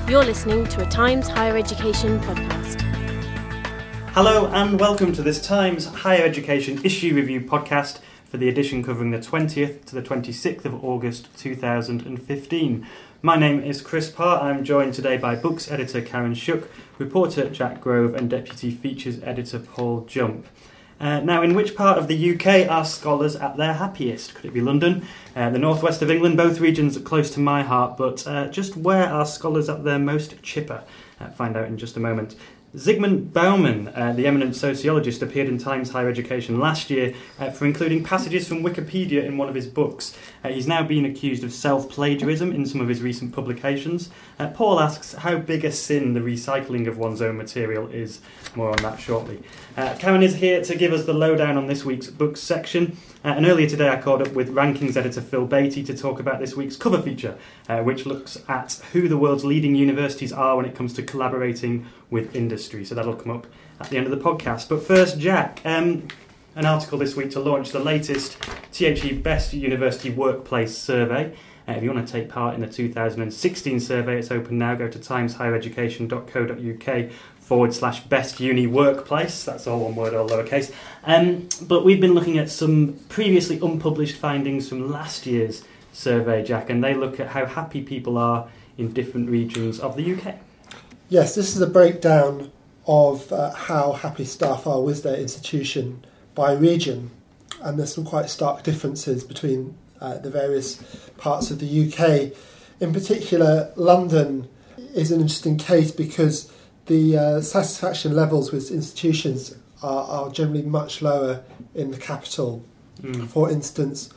You're listening to a Times Higher Education podcast. Hello and welcome to this Times Higher Education Issue Review podcast for the edition covering the 20th to the 26th of August 2015. My name is Chris Parr. I'm joined today by books editor Karen Shook, reporter Jack Grove and deputy features editor Paul Jump. Now, in which part of the UK are scholars at their happiest? Could it be London, the northwest of England? Both regions are close to my heart, but just where are scholars at their most chipper? Find out in just a moment. Zygmunt Bauman, the eminent sociologist, appeared in Times Higher Education last year for including passages from Wikipedia in one of his books. He's now been accused of self-plagiarism in some of his recent publications. Paul asks how big a sin the recycling of one's own material is. More on that shortly. Karen is here to give us the lowdown on this week's books section. And earlier today I caught up with rankings editor Phil Beattie to talk about this week's cover feature, which looks at who the world's leading universities are when it comes to collaborating with industry. So that'll come up at the end of the podcast. But first, Jack, an article this week to launch the latest THE Best University Workplace Survey. If you want to take part in the 2016 survey, it's open now. Go to timeshighereducation.co.uk/best uni workplace. That's all one word, all lowercase. But we've been looking at some previously unpublished findings from last year's survey, Jack, and they look at how happy people are in different regions of the UK. Yes, this is a breakdown of how happy staff are with their institution by region, and there's some quite stark differences between the various parts of the UK. In particular, London is an interesting case because the satisfaction levels with institutions are generally much lower in the capital. For instance,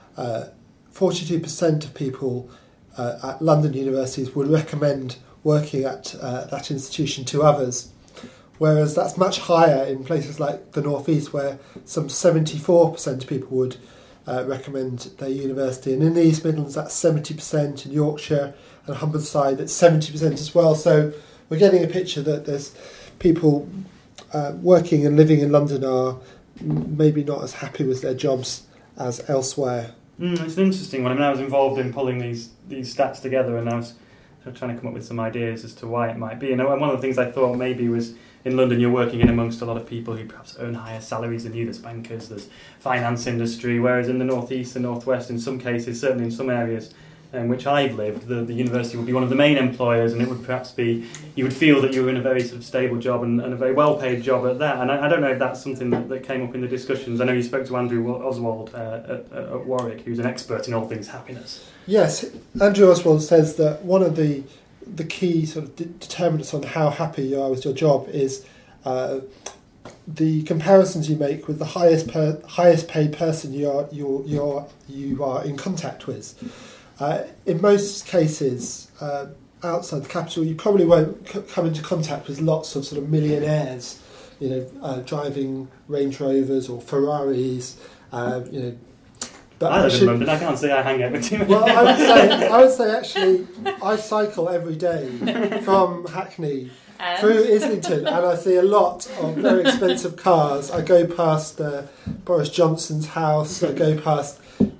42% of people at London universities would recommend working at that institution to others, whereas that's much higher in places like the North East, where some 74% of people would recommend their university, and in the East Midlands that's 70%, in Yorkshire and Humberside that's 70% as well. So we're getting a picture that there's people working and living in London are maybe not as happy with their jobs as elsewhere. It's an interesting one. I mean, I was involved in pulling these stats together, and I was sort of trying to come up with some ideas as to why it might be. And one of the things I thought maybe was, in London you're working in amongst a lot of people who perhaps earn higher salaries than you. There's bankers, there's finance industry, whereas in the North East and North West, in some cases, certainly in some areas in which I've lived, the university would be one of the main employers, and it would perhaps be, you would feel that you were in a very sort of stable job and a very well-paid job at that. And I don't know if that's something that came up in the discussions. I know you spoke to Andrew Oswald at Warwick, who's an expert in all things happiness. Yes, Andrew Oswald says that one of the key sort of determinants on how happy you are with your job is the comparisons you make with the highest paid person you are in contact with. In most cases, outside the capital, you probably won't come into contact with lots of sort of millionaires, driving Range Rovers or Ferraris, But I live in London. I can't say I hang out with too many. Well, I would say actually, I cycle every day from Hackney through Islington, and I see a lot of very expensive cars. I go past Boris Johnson's house. I go past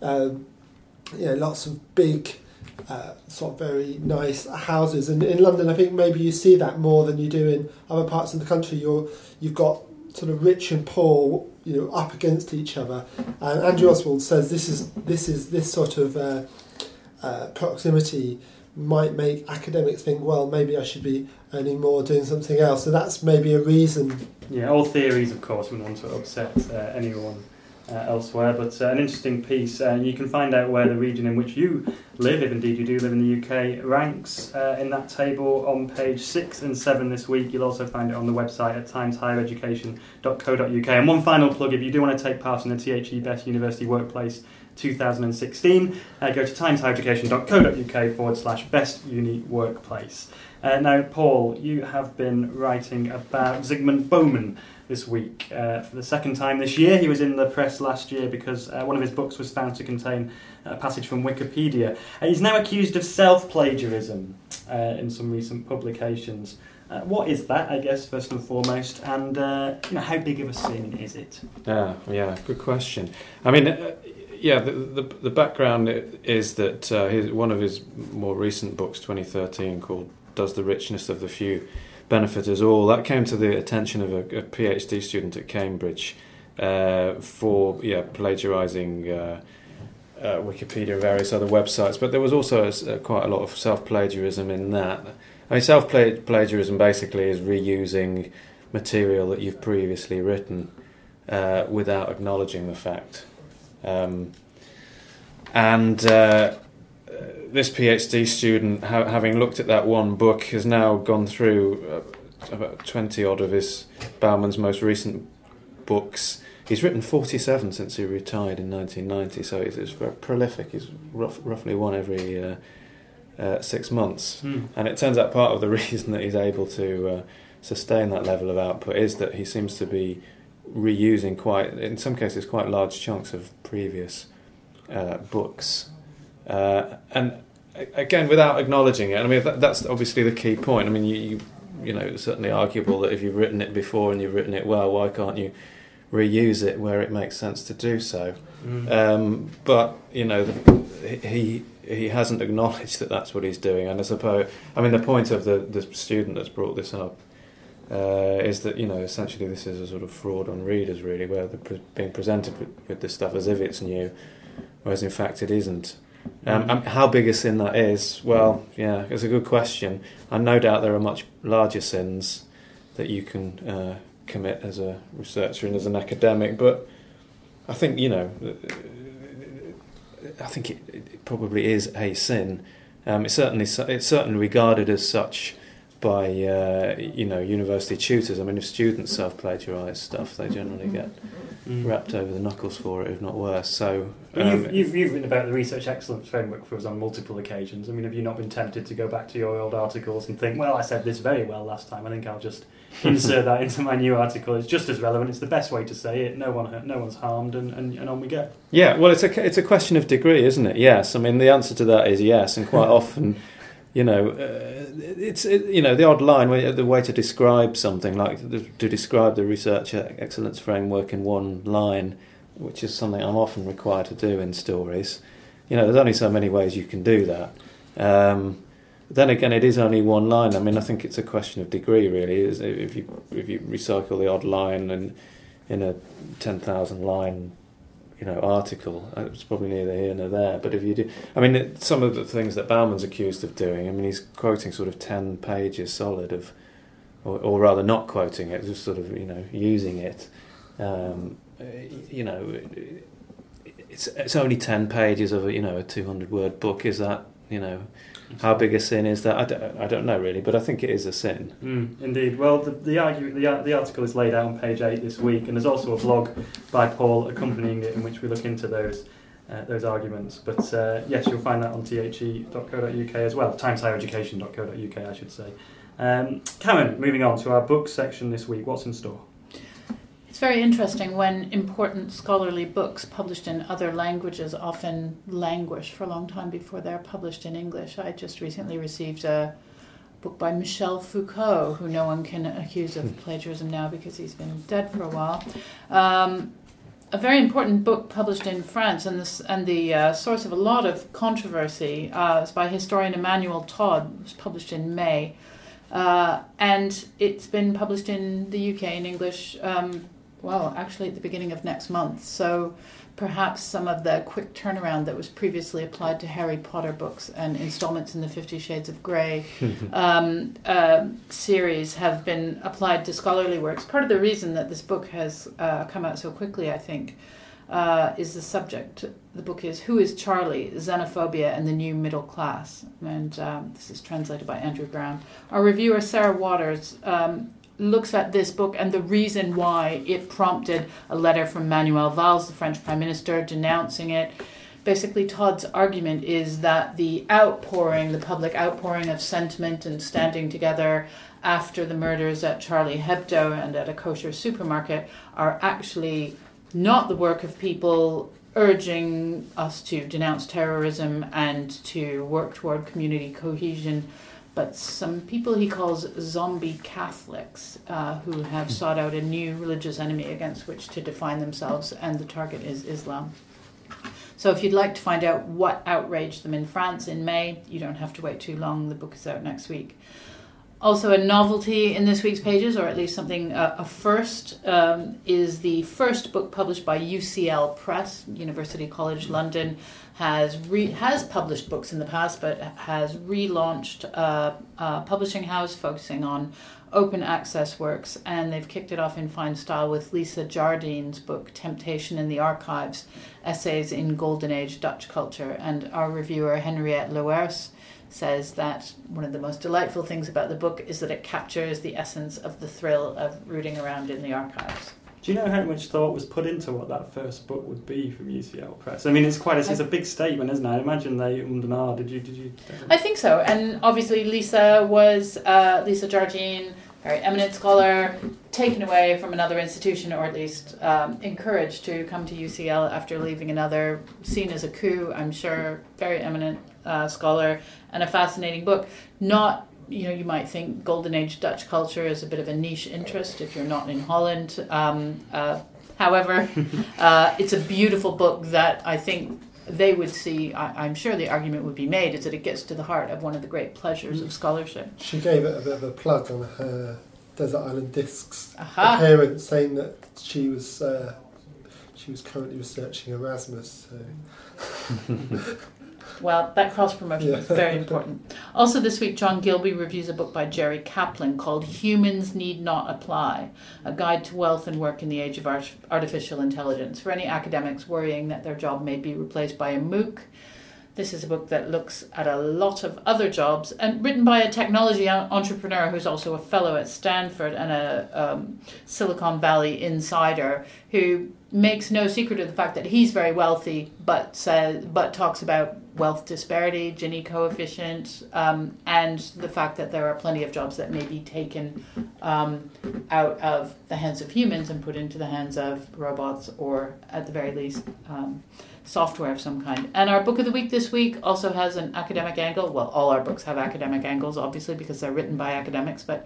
lots of big, sort of very nice houses. And in London, I think maybe you see that more than you do in other parts of the country. You've got sort of rich and poor, up against each other. And Andrew Oswald says this sort of proximity might make academics think, well, maybe I should be earning more doing something else. So that's maybe a reason. Yeah, all theories, of course, wouldn't want to upset anyone elsewhere, but an interesting piece. You can find out where the region in which you live, if indeed you do live in the UK, ranks in that table on page 6 and 7 this week. You'll also find it on the website at timeshighereducation.co.uk. And one final plug, if you do want to take part in the THE Best University Workplace 2016, go to timeshighereducation.co.uk/best uni workplace. Now, Paul, you have been writing about Zygmunt Bauman this week for the second time this year. He was in the press last year because one of his books was found to contain a passage from Wikipedia. He's now accused of self-plagiarism in some recent publications. What is that, I guess, first and foremost, and how big of a sin is it? Yeah, good question. I mean, the background is that one of his more recent books, 2013, called does the richness of the few benefit us all. That came to the attention of a PhD student at Cambridge for plagiarising Wikipedia and various other websites, but there was also quite a lot of self-plagiarism in that. I mean, self-plagiarism basically is reusing material that you've previously written without acknowledging the fact. This PhD student, having looked at that one book, has now gone through about 20 odd of Bauman's most recent books. He's written 47 since he retired in 1990, so he's very prolific. He's roughly one every 6 months. And it turns out part of the reason that he's able to sustain that level of output is that he seems to be reusing in some cases, quite large chunks of previous books. And again, without acknowledging it. I mean, that's obviously the key point. I mean, you know, it's certainly arguable that if you've written it before and you've written it well, why can't you reuse it where it makes sense to do so? But you know, he hasn't acknowledged that that's what he's doing. And I suppose, I mean, the point of the student that's brought this up is that, you know, essentially this is a sort of fraud on readers, really, where they're being presented with this stuff as if it's new, whereas in fact it isn't. How big a sin that is, well, yeah, it's a good question. And no doubt there are much larger sins that you can commit as a researcher and as an academic, but I think, you know, I think it probably is a sin. It's certainly regarded as such by university tutors. I mean, if students self-plagiarise stuff, they generally get wrapped over the knuckles for it, if not worse. So you've written about the Research Excellence Framework for us on multiple occasions. I mean, have you not been tempted to go back to your old articles and think, well, I said this very well last time, I think I'll just insert that into my new article? It's just as relevant, it's the best way to say it, no one's harmed, and on we go. Yeah, well, it's a question of degree, isn't it? Yes, I mean, the answer to that is yes, and quite often, you know, the odd line, the way to describe something, like to describe the Research Excellence Framework in one line, which is something I'm often required to do in stories. You know, there's only so many ways you can do that. Then again, it is only one line. I mean, I think it's a question of degree, really. If you recycle the odd line in a 10,000 line, you know, article, it's probably neither here nor there. But if you do, I mean, some of the things that Bauman's accused of doing, I mean, he's quoting sort of 10 pages solid of, or rather not quoting it, just sort of, you know, using it. You know, it's only 10 pages of a 200-word book. Is that, you know, how big a sin is that? I don't know really, but I think it is a sin. Indeed. Well, the article is laid out on page 8 this week, and there's also a blog by Paul accompanying it in which we look into those arguments. But yes, you'll find that on the.co.uk as well, timeshighereducation.co.uk, I should say. Cameron, moving on to our books section this week. What's in store? It's very interesting when important scholarly books published in other languages often languish for a long time before they're published in English. I just recently received a book by Michel Foucault, who no one can accuse of plagiarism now because he's been dead for a while. A very important book published in France, and the source of a lot of controversy, is by historian Emmanuel Todd. It was published in May. And it's been published in the UK in English, actually at the beginning of next month. So perhaps some of the quick turnaround that was previously applied to Harry Potter books and installments in the 50 Shades of Grey series have been applied to scholarly works. Part of the reason that this book has come out so quickly, I think, is the subject. The book is Who is Charlie? Xenophobia and the New Middle Class. And this is translated by Andrew Brown. Our reviewer, Sarah Waters, looks at this book and the reason why it prompted a letter from Manuel Valls, the French Prime Minister, denouncing it. Basically, Todd's argument is that the public outpouring of sentiment and standing together after the murders at Charlie Hebdo and at a kosher supermarket are actually not the work of people urging us to denounce terrorism and to work toward community cohesion, but some people he calls zombie Catholics who have sought out a new religious enemy against which to define themselves, and the target is Islam. So if you'd like to find out what outraged them in France in May, you don't have to wait too long. The book is out next week. Also a novelty in this week's pages, or at least something, a first, is the first book published by UCL Press, University College London, has published books in the past, but has relaunched a publishing house focusing on open access works, and they've kicked it off in fine style with Lisa Jardine's book, Temptation in the Archives, Essays in Golden Age Dutch Culture. And our reviewer, Henriette Loers, says that one of the most delightful things about the book is that it captures the essence of the thrill of rooting around in the archives. Do you know how much thought was put into what that first book would be from UCL Press? I mean, it's a big statement, isn't it? I imagine they ummed and ahed. Did you? I think so. And obviously Lisa Jardine, very eminent scholar, taken away from another institution, or at least encouraged to come to UCL after leaving another, seen as a coup, I'm sure, very eminent scholar, and a fascinating book. Not, you might think Golden Age Dutch culture is a bit of a niche interest if you're not in Holland. However, it's a beautiful book that I think they would see, I'm sure the argument would be made, is that it gets to the heart of one of the great pleasures of scholarship. She gave it a bit of a plug on her Desert Island Discs appearance, saying that she was currently researching Erasmus. So. Well, that cross-promotion is very important. Also this week, John Gilby reviews a book by Jerry Kaplan called Humans Need Not Apply, A Guide to Wealth and Work in the Age of Artificial Intelligence. For any academics worrying that their job may be replaced by a MOOC, this is a book that looks at a lot of other jobs, and written by a technology entrepreneur who's also a fellow at Stanford and a Silicon Valley insider, who makes no secret of the fact that he's very wealthy, but talks about wealth disparity, Gini coefficient, and the fact that there are plenty of jobs that may be taken out of the hands of humans and put into the hands of robots, or at the very least software of some kind. And our book of the week this week also has an academic angle. Well, all our books have academic angles, obviously, because they're written by academics, but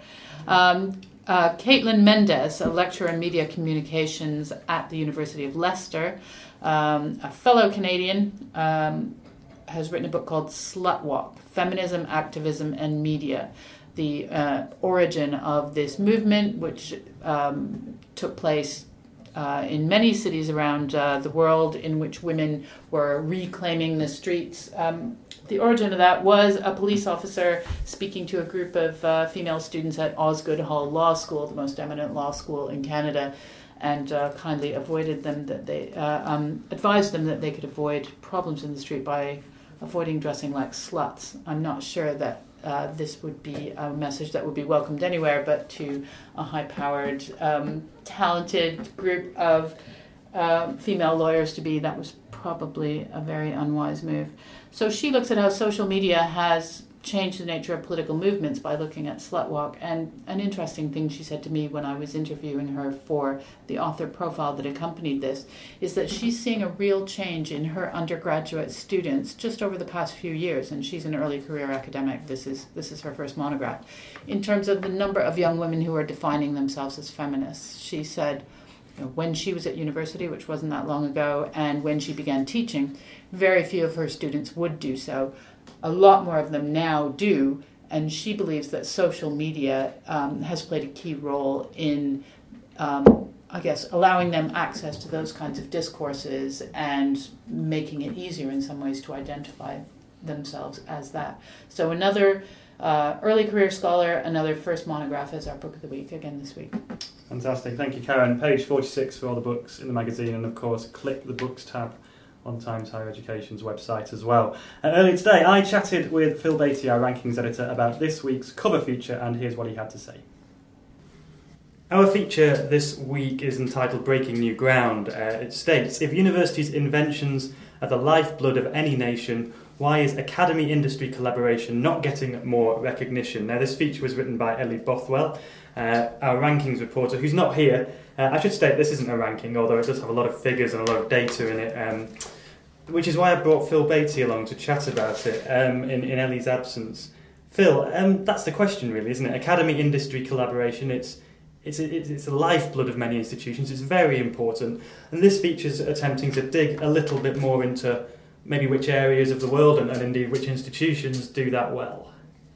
Caitlin Mendez, a lecturer in media communications at the University of Leicester, a fellow Canadian, has written a book called Slutwalk, Feminism, Activism and Media, the origin of this movement, which took place in many cities around the world, in which women were reclaiming the streets. The origin of that was a police officer speaking to a group of female students at Osgoode Hall Law School, the most eminent law school in Canada, and kindly avoided them that they advised them that they could avoid problems in the street by avoiding dressing like sluts. I'm not sure that this would be a message that would be welcomed anywhere, but to a high-powered, talented group of female lawyers to be, that was probably a very unwise move. So she looks at how social media has changed the nature of political movements by looking at Slutwalk. And an interesting thing she said to me when I was interviewing her for the author profile that accompanied this is that she's seeing a real change in her undergraduate students just over the past few years, and she's an early career academic. This is her first monograph. In terms of the number of young women who are defining themselves as feminists, she said, when she was at university, which wasn't that long ago, and when she began teaching, very few of her students would do so. A lot more of them now do, and she believes that social media has played a key role in, allowing them access to those kinds of discourses and making it easier in some ways to identify themselves as that. So another early career scholar, another first monograph as our book of the week again this week. Fantastic. Thank you, Karen. Page 46 for all the books in the magazine, and of course click the books tab on Times Higher Education's website as well. Earlier today I chatted with Phil Beattie, our rankings editor, about this week's cover feature, and here's what he had to say. Our feature this week is entitled Breaking New Ground. It states, if universities' inventions are the lifeblood of any nation, why is academy-industry collaboration not getting more recognition? Now, this feature was written by Ellie Bothwell, our rankings reporter, who's not here. I should state this isn't a ranking, although it does have a lot of figures and a lot of data in it, which is why I brought Phil Beattie along to chat about it in Ellie's absence. Phil, that's the question really, isn't it? Academy-industry collaboration, it's it's the lifeblood of many institutions. It's very important, and this feature's attempting to dig a little bit more into maybe which areas of the world and indeed which institutions do that well.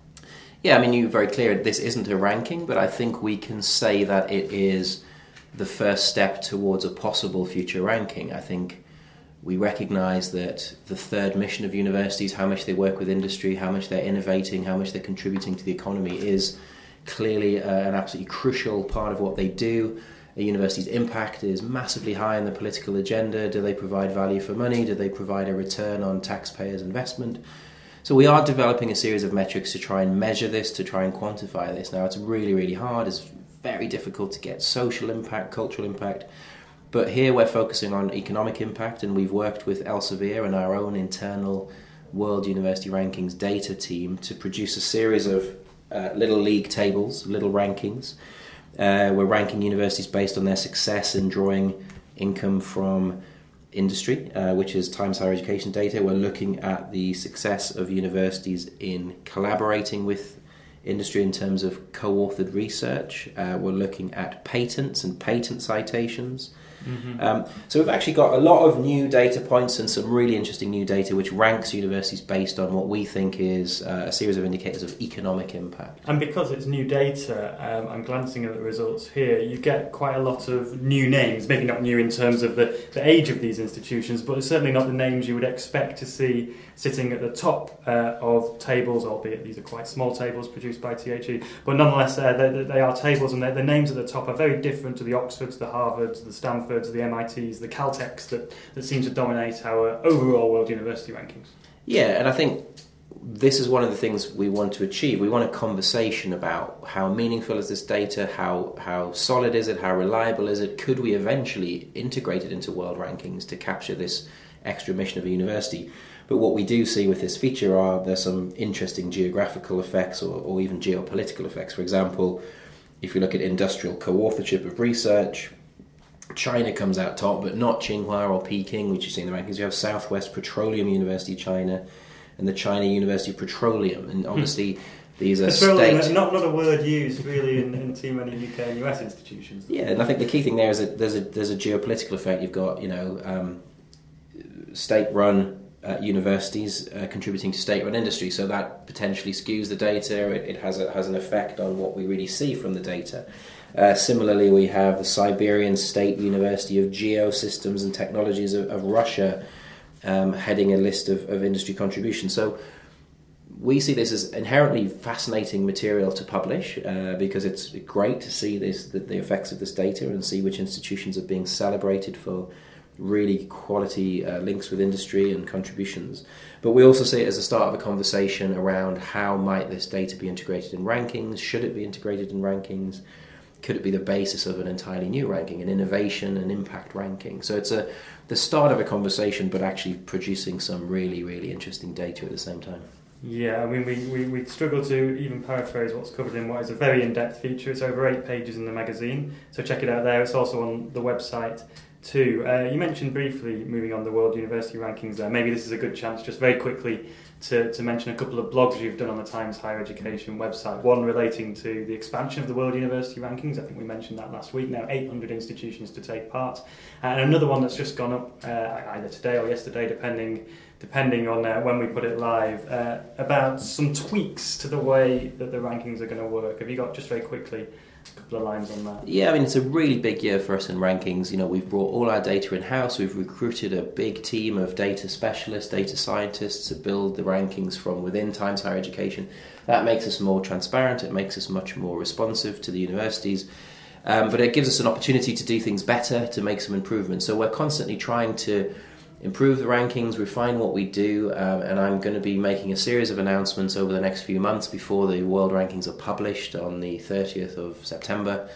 Yeah, I mean, you're very clear, this isn't a ranking, but I think we can say that it is the first step towards a possible future ranking. I think we recognise that the third mission of universities, how much they work with industry, how much they're innovating, how much they're contributing to the economy, is clearly an absolutely crucial part of what they do. A university's impact is massively high in the political agenda. Do they provide value for money? Do they provide a return on taxpayers' investment? So we are developing a series of metrics to try and measure this, to try and quantify this. Now, it's really, really hard. It's very difficult to get social impact, cultural impact. But here we're focusing on economic impact, and we've worked with Elsevier and our own internal World University Rankings data team to produce a series of little league tables, little rankings. We're ranking universities based on their success in drawing income from industry, which is Times Higher Education data. We're looking at the success of universities in collaborating with industry in terms of co-authored research. We're looking at patents and patent citations. Mm-hmm. So we've actually got a lot of new data points and some really interesting new data which ranks universities based on what we think is a series of indicators of economic impact. And because it's new data, I'm glancing at the results here, you get quite a lot of new names, maybe not new in terms of the age of these institutions, but certainly not the names you would expect to see sitting at the top of tables, albeit these are quite small tables produced by THE, but nonetheless they are tables, and the names at the top are very different to the Oxfords, the Harvards, the Stanfords, the MITs, the Caltechs that seem to dominate our overall World University Rankings. Yeah, and I think this is one of the things we want to achieve. We want a conversation about how meaningful is this data, how solid is it, how reliable is it, could we eventually integrate it into world rankings to capture this extra mission of a university. But what we do see with this feature there's some interesting geographical effects or even geopolitical effects. For example, if you look at industrial co-authorship of research, China comes out top, but not Tsinghua or Peking, which you see in the rankings. You have Southwest Petroleum University China and the China University of Petroleum, and obviously these are state... Not a word used really in too many UK and US institutions. Yeah, and I think the key thing there is that there's a geopolitical effect. You've got state-run universities contributing to state-run industry, so that potentially skews the data. It has an effect on what we really see from the data. Similarly, we have the Siberian State University of Geosystems and Technologies of Russia heading a list of industry contributions. So we see this as inherently fascinating material to publish because it's great to see the effects of this data and see which institutions are being celebrated for really quality links with industry and contributions. But we also see it as the start of a conversation around how might this data be integrated in rankings, should it be integrated in rankings, could it be the basis of an entirely new ranking, an innovation and impact ranking. So it's the start of a conversation, but actually producing some really, really interesting data at the same time. Yeah, I mean, we struggle to even paraphrase what's covered in what is a very in-depth feature. It's over 8 pages in the magazine, so check it out there. It's also on the website too. You mentioned briefly, moving on, the World University Rankings there. Maybe this is a good chance, just very quickly, to mention a couple of blogs you've done on the Times Higher Education website. One relating to the expansion of the World University Rankings. I think we mentioned that last week. Now 800 institutions to take part. And another one that's just gone up either today or yesterday, depending on when we put it live, about some tweaks to the way that the rankings are going to work. Have you got, just very quickly, a couple of lines on that? Yeah, I mean, it's a really big year for us in rankings. We've brought all our data in-house. We've recruited a big team of data specialists, data scientists to build the rankings from within Times Higher Education. That makes us more transparent. It makes us much more responsive to the universities. But it gives us an opportunity to do things better, to make some improvements. So we're constantly trying to improve the rankings, refine what we do, and I'm going to be making a series of announcements over the next few months before the World Rankings are published on the 30th of September,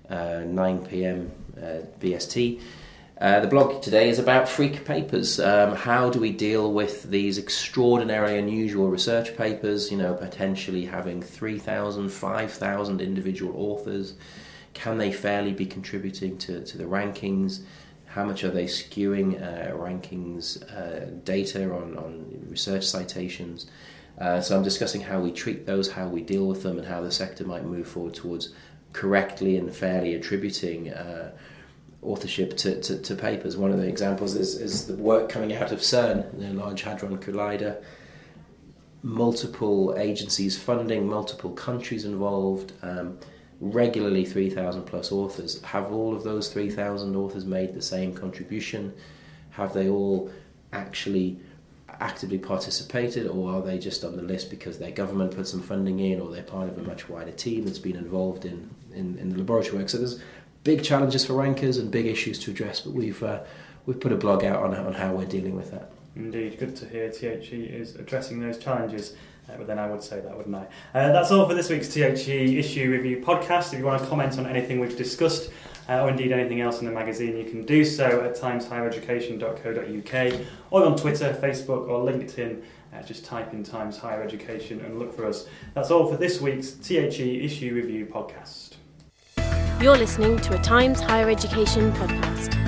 9 p.m. BST. The blog today is about freak papers. How do we deal with these extraordinarily unusual research papers, potentially having 3,000, 5,000 individual authors? Can they fairly be contributing to the rankings? How much are they skewing rankings data on research citations? So I'm discussing how we treat those, how we deal with them, and how the sector might move forward towards correctly and fairly attributing authorship to papers. One of the examples is the work coming out of CERN, the Large Hadron Collider. Multiple agencies funding, multiple countries involved, regularly 3,000 plus authors. Have all of those 3,000 authors made the same contribution? Have they all actually actively participated, or are they just on the list because their government put some funding in, or they're part of a much wider team that's been involved in the laboratory work? So there's big challenges for rankers and big issues to address, but we've put a blog out on how we're dealing with that. Indeed, good to hear THE is addressing those challenges. But then I would say that, wouldn't I? That's all for this week's THE Issue Review podcast. If you want to comment on anything we've discussed, or indeed anything else in the magazine, you can do so at timeshighereducation.co.uk, or on Twitter, Facebook or LinkedIn. Just type in Times Higher Education and look for us. That's all for this week's THE Issue Review podcast. You're listening to a Times Higher Education podcast.